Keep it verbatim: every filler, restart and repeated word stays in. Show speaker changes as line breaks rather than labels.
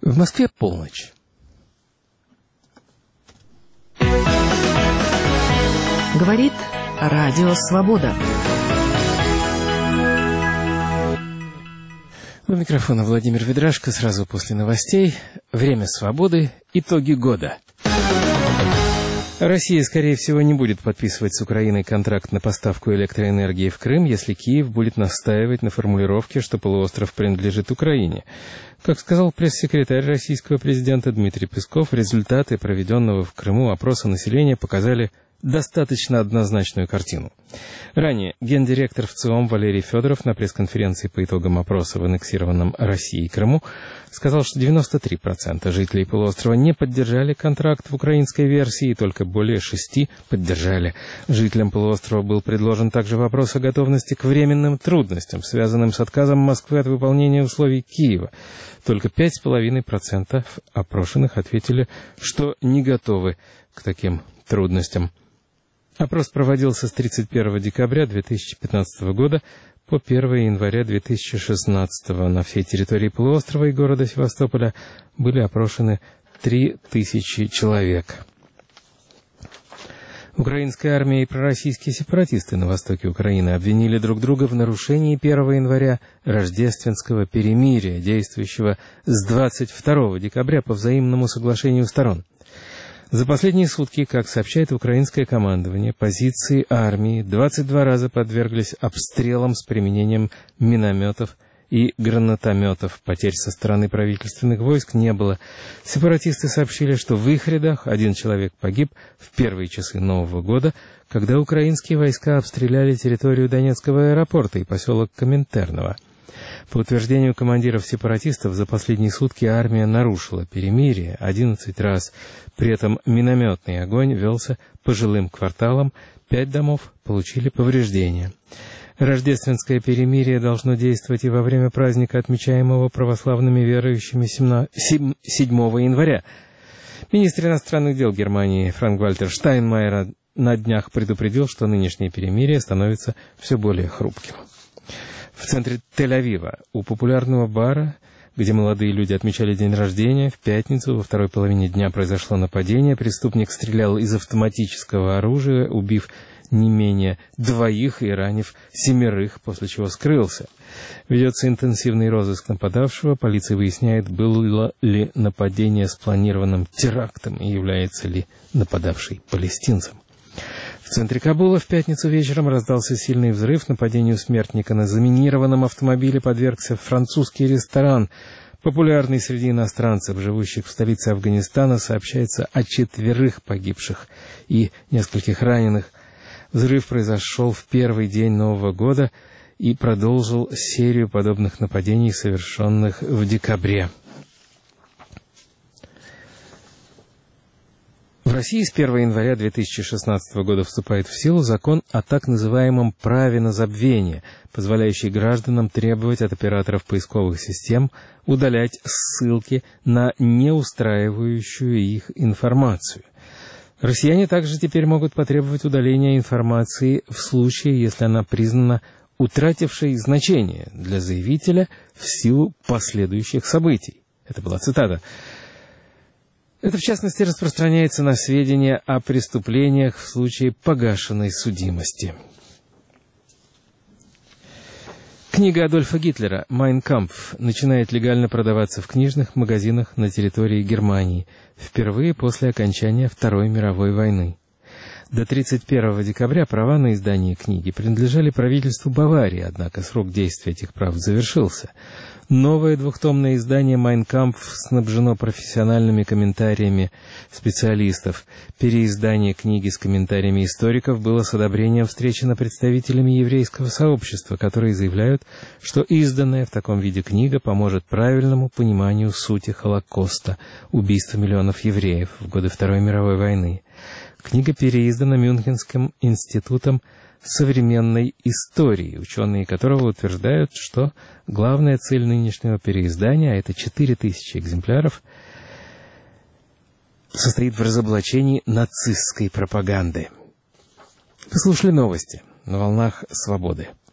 В Москве полночь.
Говорит Радио Свобода.
У микрофона Владимир Ведрашко. Сразу после новостей. Время свободы. Итоги года. Россия, скорее всего, не будет подписывать с Украиной контракт на поставку электроэнергии в Крым, если Киев будет настаивать на формулировке, что полуостров принадлежит Украине. Как сказал пресс-секретарь российского президента Дмитрий Песков, результаты проведенного в Крыму опроса населения показали достаточно однозначную картину. Ранее гендиректор ВЦИОМ Валерий Федоров на пресс-конференции по итогам опроса в аннексированном Россией Крыму сказал, что девяносто три процента жителей полуострова не поддержали контракт в украинской версии, и только более шести поддержали. Жителям полуострова был предложен также вопрос о готовности к временным трудностям, связанным с отказом Москвы от выполнения условий Киева. Только пять целых пять десятых процента опрошенных ответили, что не готовы к таким трудностям. Опрос проводился с тридцать первого декабря две тысячи пятнадцатого года по первого января две тысячи шестнадцатого. На всей территории полуострова и города Севастополя были опрошены три тысячи человек. Украинская армия и пророссийские сепаратисты на востоке Украины обвинили друг друга в нарушении первого января рождественского перемирия, действующего с двадцать второго декабря по взаимному соглашению сторон. За последние сутки, как сообщает украинское командование, позиции армии двадцать два раза подверглись обстрелам с применением минометов и гранатометов. Потерь со стороны правительственных войск не было. Сепаратисты сообщили, что в их рядах один человек погиб в первые часы Нового года, когда украинские войска обстреляли территорию Донецкого аэропорта и поселок Коминтерново. По утверждению командиров сепаратистов, за последние сутки армия нарушила перемирие одиннадцать раз. При этом минометный огонь велся по жилым кварталам, пять домов получили повреждения. Рождественское перемирие должно действовать и во время праздника, отмечаемого православными верующими седьмого января. Министр иностранных дел Германии Франк-Вальтер Штайнмайер на днях предупредил, что нынешнее перемирие становится все более хрупким. В центре Тель-Авива у популярного бара, где молодые люди отмечали день рождения, в пятницу во второй половине дня произошло нападение. Преступник стрелял из автоматического оружия, убив не менее двоих и ранив семерых, после чего скрылся. Ведется интенсивный розыск нападавшего. Полиция выясняет, было ли нападение спланированным терактом и является ли нападавший палестинцем. В центре Кабула в пятницу вечером раздался сильный взрыв. Нападению смертника на заминированном автомобиле подвергся французский ресторан. Популярный среди иностранцев, живущих в столице Афганистана, сообщается о четверых погибших и нескольких раненых. Взрыв произошел в первый день Нового года и продолжил серию подобных нападений, совершенных в декабре. В России с первого января две тысячи шестнадцатого года вступает в силу закон о так называемом праве на забвение, позволяющий гражданам требовать от операторов поисковых систем удалять ссылки на неустраивающую их информацию. Россияне также теперь могут потребовать удаления информации в случае, если она признана утратившей значение для заявителя в силу последующих событий. Это была цитата. Это, в частности, распространяется на сведения о преступлениях в случае погашенной судимости. Книга Адольфа Гитлера «Майн кампф» начинает легально продаваться в книжных магазинах на территории Германии, впервые после окончания Второй мировой войны. До тридцать первого декабря права на издание книги принадлежали правительству Баварии, однако срок действия этих прав завершился. Новое двухтомное издание «Майн кампф» снабжено профессиональными комментариями специалистов. Переиздание книги с комментариями историков было с одобрением встречено представителями еврейского сообщества, которые заявляют, что изданная в таком виде книга поможет правильному пониманию сути Холокоста, убийства миллионов евреев в годы Второй мировой войны. Книга переиздана Мюнхенским институтом современной истории, ученые которого утверждают, что главная цель нынешнего переиздания, а это четыре тысячи экземпляров, состоит в разоблачении нацистской пропаганды. Вы слушали новости на волнах «Свободы».